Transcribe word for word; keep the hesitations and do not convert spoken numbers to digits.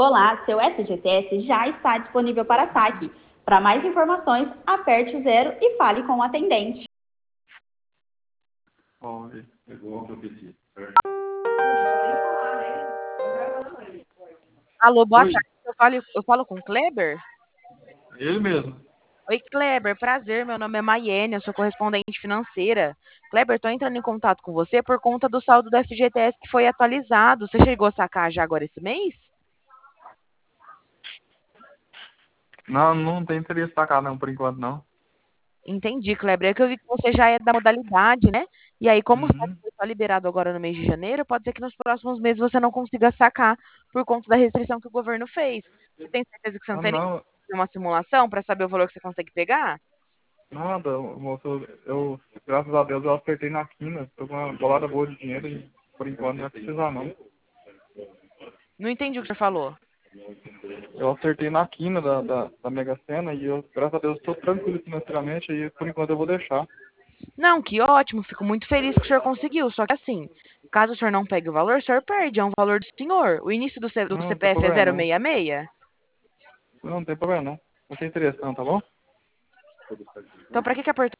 Olá, seu F G T S já está disponível para saque. Para mais informações, aperte o zero e fale com o atendente. Alô, boa Oi, tarde. Eu falo, eu falo com o Kleber? ele mesmo. Oi, Kleber, prazer. Meu nome é Maiene, eu sou correspondente financeira. Kleber, estou entrando em contato com você por conta do saldo do F G T S que foi atualizado. Você chegou a sacar já agora esse mês? Não, não tem interesse pra cá não, por enquanto não. Entendi, Kleber. É que eu vi que você já é da modalidade, né? E aí, como o saque Uhum. foi só liberado agora no mês de janeiro, pode ser que nos próximos meses você não consiga sacar por conta da restrição que o governo fez. Você tem certeza que você não Ah, tem nem não, uma simulação para saber o valor que você consegue pegar? nada, moço, eu, graças a Deus, eu acertei na quina, tô com uma bolada boa de dinheiro e por enquanto não vai precisar não. Não entendi o que você falou. Eu acertei na quina da, da, da Mega Sena e eu, graças a Deus, estou tranquilo financeiramente e por enquanto eu vou deixar. Não, que ótimo, fico muito feliz que o senhor conseguiu. Só que assim, caso o senhor não pegue o valor, o senhor perde, é um valor do senhor. O início do, C- do Não, não tem C P F é problema zero não. seis seis? Não, não tem problema não. Não tem interesse não, tá bom? Então, pra que que apertou?